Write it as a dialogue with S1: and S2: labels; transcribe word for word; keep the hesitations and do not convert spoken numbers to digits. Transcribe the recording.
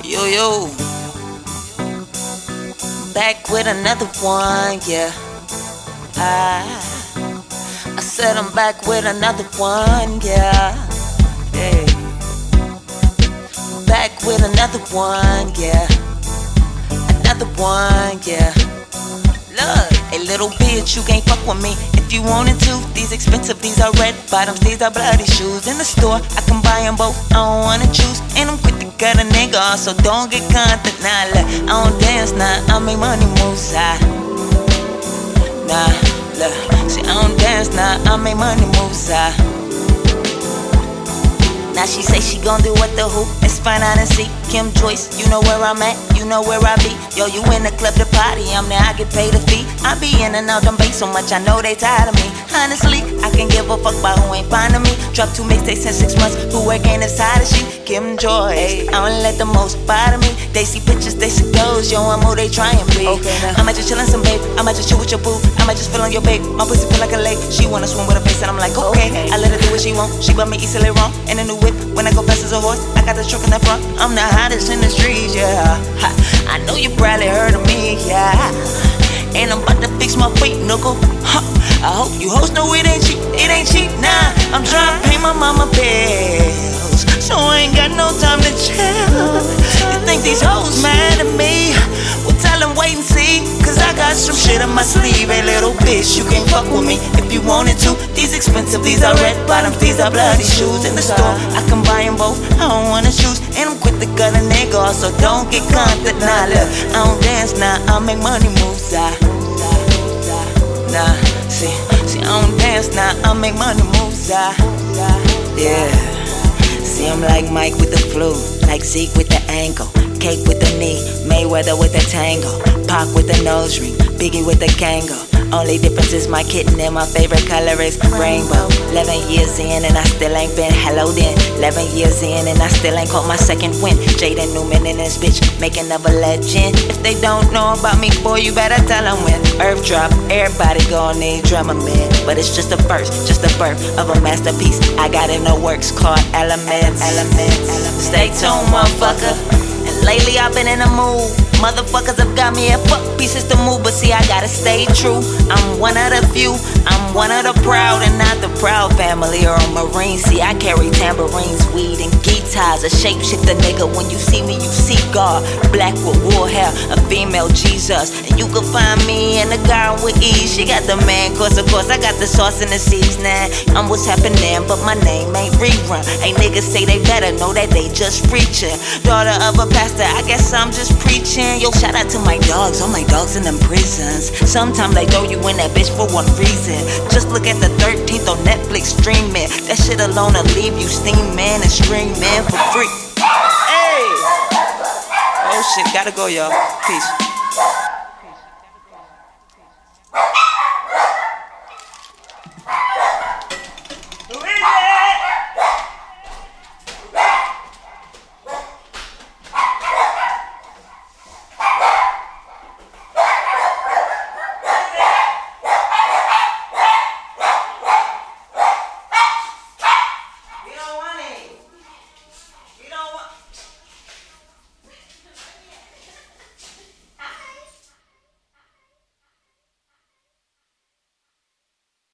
S1: Yo, yo. Back with another one, yeah. I, I said I'm back with another one, yeah. Hey. Back with another one, yeah. Another one, yeah. Look, a little bitch, you can't fuck with me if you wanted to. These expensive, these are red bottoms, these are bloody shoes. In the store, I can buy them both, I don't wanna choose. And I'm quick to cut a nigga off, so don't get content. Nah, look, I don't dance, nah, I make money moves, ah. Nah, look, see, I don't dance, nah, I make money moves, ah. Now she say she gon' do what the who, let's find out and see. Kim Joyce, you know where I'm at, you know where I be. Yo, you in the club to party, I'm there, I get paid a fee. I be in and out them bass so much, I know they tired of me. Honestly, I can give a fuck about who ain't finding me. Drop two mixtapes in six months, who work ain't inside of she. Kim Joyce, I don't let the most bother me. They see pictures, they see goals, yo, I'm who they try and be. Okay, I might just chillin' some babe, I might just chill with your boo, I might just feel on your babe. My pussy feel like a lake, she wanna swim with a face and I'm like, okay. I let her do what she want, she bought me easily wrong. And a new whip, when I go fast as a horse, I got the truck in the front. I'm the hottest in the streets, yeah. Ha, I know you probably heard of me, yeah. And I'm about to fix my feet, knuckle. Huh. I hope you hoes know it ain't cheap, it ain't cheap, nah. I'm trying to pay my mama bills, so I ain't got no time to chill. You think these hoes mad at me? Well, tell them wait and see, cause I got some shit on my sleeve. Hey little bitch, you can't fuck with me if you wanted to. These expensive, these are red bottoms, these are bloody shoes. In the store, I can buy them both, I don't wanna choose. And I'm quick to cut a nigga off, so don't get content. Nah, look, I don't dance, nah, I make money moves, ah. Nah, see, see, I don't dance, nah, I make money moves, ah. Yeah, see, I'm like Mike with the flu, like Zeke with the ankle, Cake with the knee, Mayweather with the tango, Pac with the nose ring, Biggie with the Kango. Only difference is my kitten and my favorite color is rainbow. Eleven years in and I still ain't been hello then. Eleven years in and I still ain't caught my second win. Jaden Newman and this bitch making of a legend. If they don't know about me, boy, you better tell them when. Earth drop, everybody gon' need drummer man. But it's just a first, just the birth of a masterpiece. I got in the works called Elements. Elements. Stay tuned, motherfucker. And lately I've been in a mood. Motherfuckers have got me at fuck pieces to move, but see I gotta stay true. I'm one of the few, I'm one of the proud and not the proud family or a marine. See I carry tambourines, weed and guitars. A shapeshifter nigga, when you see me you see God. Black with wool hair, a female Jesus. And you can find me in the garden with ease. She got the man, course of course I got the sauce in the seasoning. I'm what's happening, but my name ain't rerun. Ain't niggas say they better know that they just preaching. Daughter of a pastor, I guess I'm just preaching. Yo, shout out to my dogs, all my dogs in them prisons. Sometimes they throw you in that bitch for one reason. Just look at the thirteenth on Netflix streaming. That shit alone will leave you steaming and streaming for free. Hey! Oh shit, gotta go y'all. Peace.